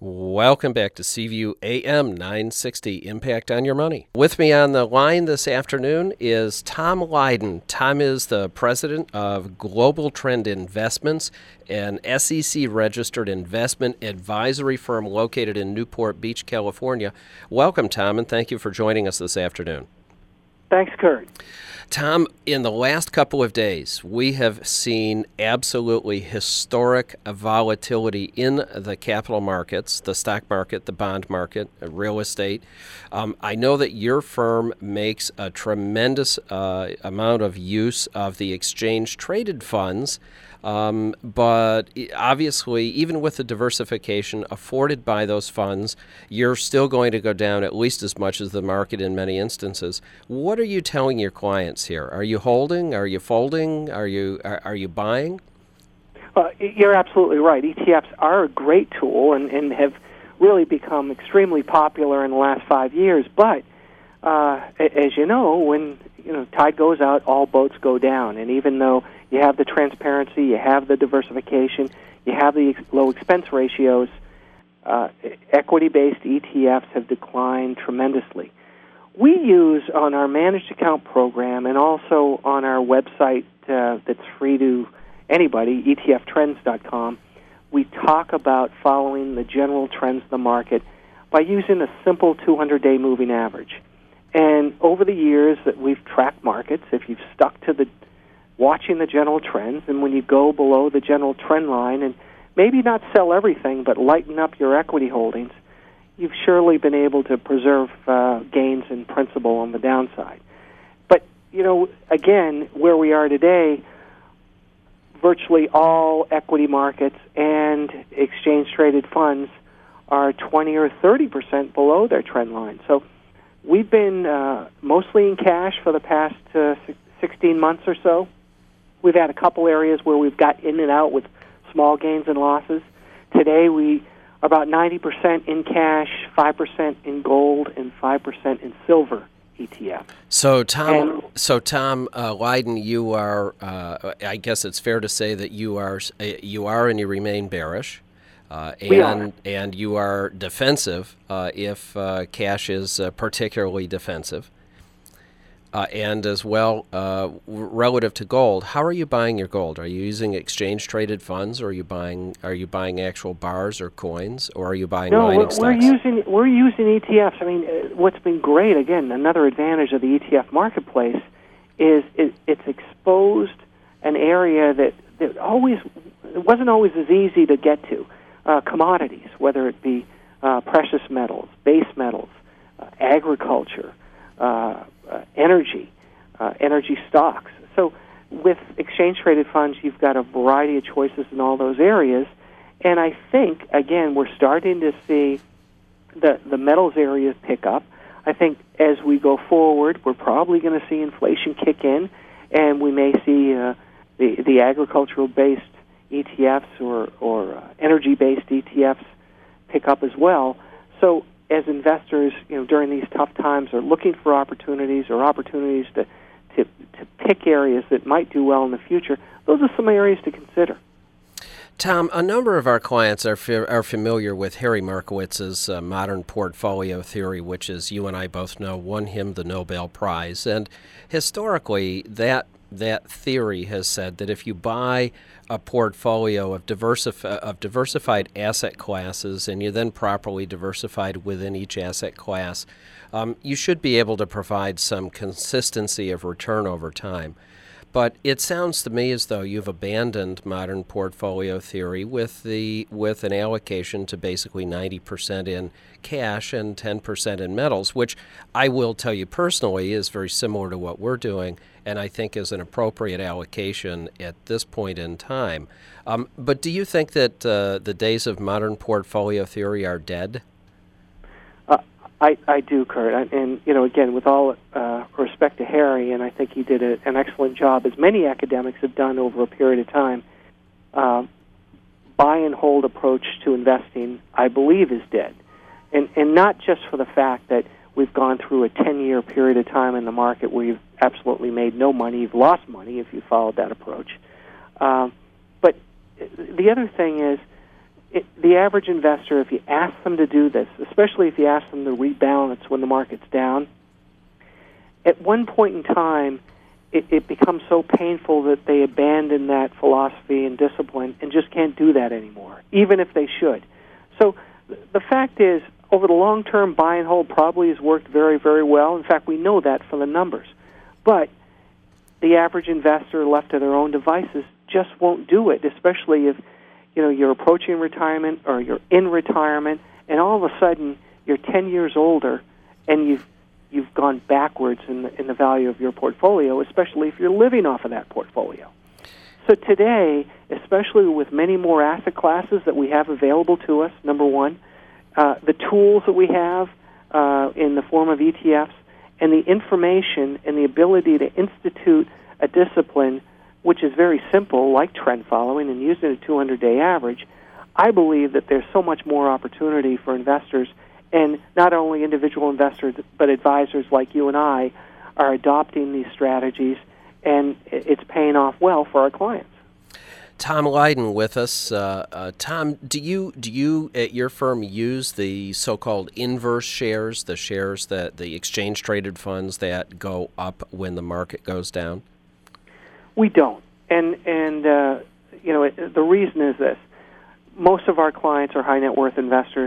Welcome back to Seaview AM 960 Impact on Your Money. With me on the line this afternoon is Tom Lydon. Tom is the president of Global Trend Investments, an SEC-registered investment advisory firm located in Newport Beach, California. Welcome, Tom, and thank you for joining us this afternoon. Thanks, Kurt. Tom, in the last couple of days, we have seen absolutely historic volatility in the capital markets, the stock market, the bond market, real estate. I know that your firm makes a tremendous amount of use of the exchange-traded funds, but obviously, even with the diversification afforded by those funds, you're still going to go down at least as much as the market in many instances. What are you telling your clients here? Are you holding? Are you folding? Are you buying? You're absolutely right. ETFs are a great tool and have really become extremely popular in the last 5 years. But as you know, when tide goes out, all boats go down. And even though you have the transparency, you have the diversification, you have the low expense ratios, equity-based ETFs have declined tremendously. We use on our managed account program and also on our website that's free to anybody, etftrends.com, we talk about following the general trends of the market by using a simple 200-day moving average. And over the years that we've tracked markets, if you've stuck to watching the general trends, and when you go below the general trend line and maybe not sell everything but lighten up your equity holdings, you've surely been able to preserve gains in principal on the downside. But, again, where we are today, virtually all equity markets and exchange-traded funds are 20 or 30% below their trend line. So we've been mostly in cash for the past 16 months or so. We've had a couple areas where we've got in and out with small gains and losses. Today we are about 90% in cash, 5% in gold, and 5% in silver ETF. So Tom Lydon, you are. I guess it's fair to say that you are and you remain bearish. And you are defensive if cash is particularly defensive. And as well, relative to gold, how are you buying your gold? Are you using exchange-traded funds, or are you buying actual bars or coins, or are you buying mining stocks? We're using ETFs. I mean, what's been great, again, another advantage of the ETF marketplace is it's exposed an area that it wasn't always as easy to get to. Commodities, whether it be precious metals, base metals, agriculture, energy stocks. So with exchange-traded funds, you've got a variety of choices in all those areas. And I think, again, we're starting to see the metals area pick up. I think as we go forward, we're probably going to see inflation kick in, and we may see the agricultural-based ETFs or energy-based ETFs pick up as well. So as investors, during these tough times are looking for opportunities to pick areas that might do well in the future, those are some areas to consider. Tom, a number of our clients are familiar with Harry Markowitz's modern portfolio theory, which, as you and I both know, won him the Nobel Prize. And historically, that theory has said that if you buy a portfolio of diversified asset classes and you then properly diversified within each asset class, you should be able to provide some consistency of return over time. But it sounds to me as though you've abandoned modern portfolio theory with an allocation to basically 90% in cash and 10% in metals, which I will tell you personally is very similar to what we're doing, and I think is an appropriate allocation at this point in time. But do you think that the days of modern portfolio theory are dead? I do, Kurt. And again, with all respect to Harry, and I think he did an excellent job, as many academics have done over a period of time, buy and hold approach to investing, I believe, is dead. And not just for the fact that we've gone through a 10-year period of time in the market where you've absolutely made no money, you've lost money if you followed that approach. But the other thing is, the average investor, if you ask them to do this, especially if you ask them to rebalance when the market's down, at one point in time, it becomes so painful that they abandon that philosophy and discipline and just can't do that anymore, even if they should. So the fact is, over the long term, buy and hold probably has worked very, very well. In fact, we know that from the numbers. But the average investor left to their own devices just won't do it, especially if you're approaching retirement or you're in retirement, and all of a sudden you're 10 years older and you've gone backwards in the value of your portfolio, especially if you're living off of that portfolio. So today, especially with many more asset classes that we have available to us, number one, the tools that we have in the form of ETFs, and the information and the ability to institute a discipline which is very simple, like trend following and using a 200-day average, I believe that there's so much more opportunity for investors, and not only individual investors, but advisors like you and I are adopting these strategies, and it's paying off well for our clients. Tom Lydon with us. Tom, do you at your firm use the so-called inverse shares, the shares that the exchange-traded funds that go up when the market goes down? We don't, and the reason is this: most of our clients are high net worth investors.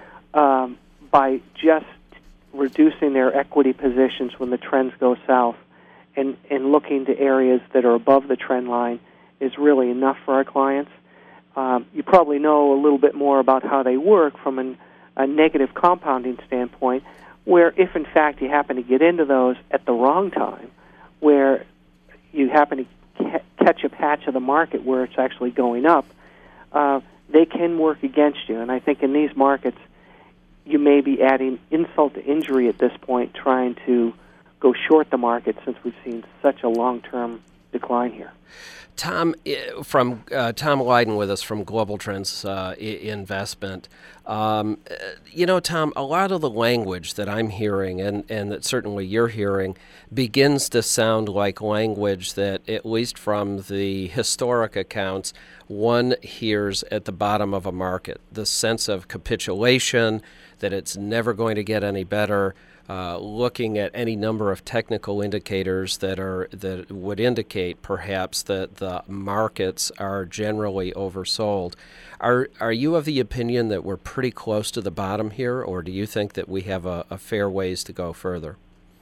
By just reducing their equity positions when the trends go south, and looking to areas that are above the trend line, is really enough for our clients. You probably know a little bit more about how they work from a negative compounding standpoint, where if in fact you happen to get into those at the wrong time, where you happen to catch a patch of the market where it's actually going up, they can work against you. And I think in these markets, you may be adding insult to injury at this point, trying to go short the market, since we've seen such a long-term decline here. Tom, Tom Lydon with us from Global Trends Investment. Tom, a lot of the language that I'm hearing and that certainly you're hearing begins to sound like language that, at least from the historic accounts, one hears at the bottom of a market. The sense of capitulation, that it's never going to get any better. Looking at any number of technical indicators that would indicate perhaps that the markets are generally oversold. Are you of the opinion that we're pretty close to the bottom here, or do you think that we have a fair ways to go further?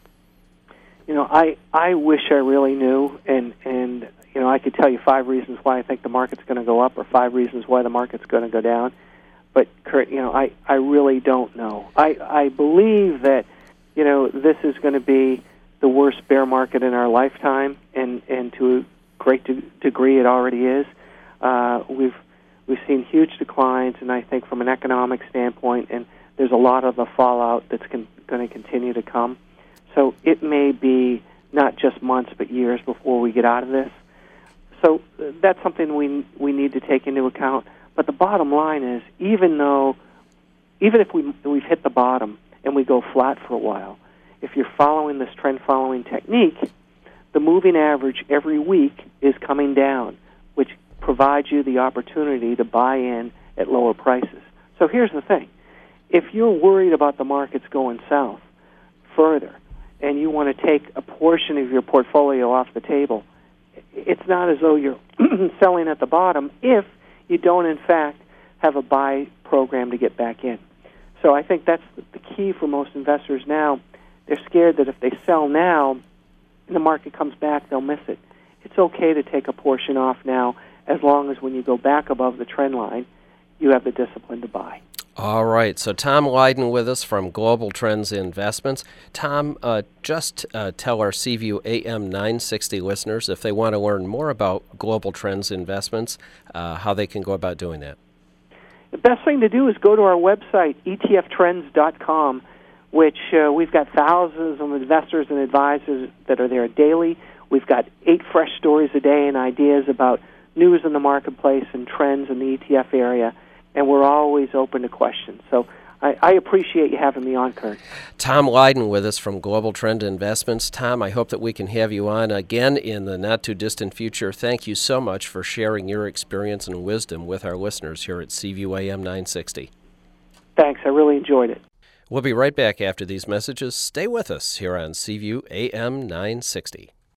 I wish I really knew, and I could tell you 5 reasons why I think the market's going to go up, or 5 reasons why the market's going to go down. But Kurt, I really don't know. I believe that this is going to be the worst bear market in our lifetime, and to a great degree it already is. We've seen huge declines, and I think from an economic standpoint, and there's a lot of the fallout that's going to continue to come. So it may be not just months but years before we get out of this. So that's something we need to take into account. But the bottom line is, even if we've hit the bottom and we go flat for a while, if you're following this trend-following technique, the moving average every week is coming down, which provides you the opportunity to buy in at lower prices. So here's the thing. If you're worried about the markets going south further and you want to take a portion of your portfolio off the table, it's not as though you're selling at the bottom if you don't, in fact, have a buy program to get back in. So I think that's the key for most investors now. They're scared that if they sell now and the market comes back, they'll miss it. It's okay to take a portion off now, as long as when you go back above the trend line, you have the discipline to buy. All right. So Tom Lydon with us from Global Trends Investments. Tom, just tell our Seaview AM 960 listeners, if they want to learn more about Global Trends Investments, how they can go about doing that. The best thing to do is go to our website, etftrends.com, which we've got thousands of investors and advisors that are there daily. We've got 8 fresh stories a day and ideas about news in the marketplace and trends in the ETF area, and we're always open to questions. So I appreciate you having me on, Kurt. Tom Lydon with us from Global Trend Investments. Tom, I hope that we can have you on again in the not-too-distant future. Thank you so much for sharing your experience and wisdom with our listeners here at Seaview AM 960. Thanks. I really enjoyed it. We'll be right back after these messages. Stay with us here on Seaview AM 960.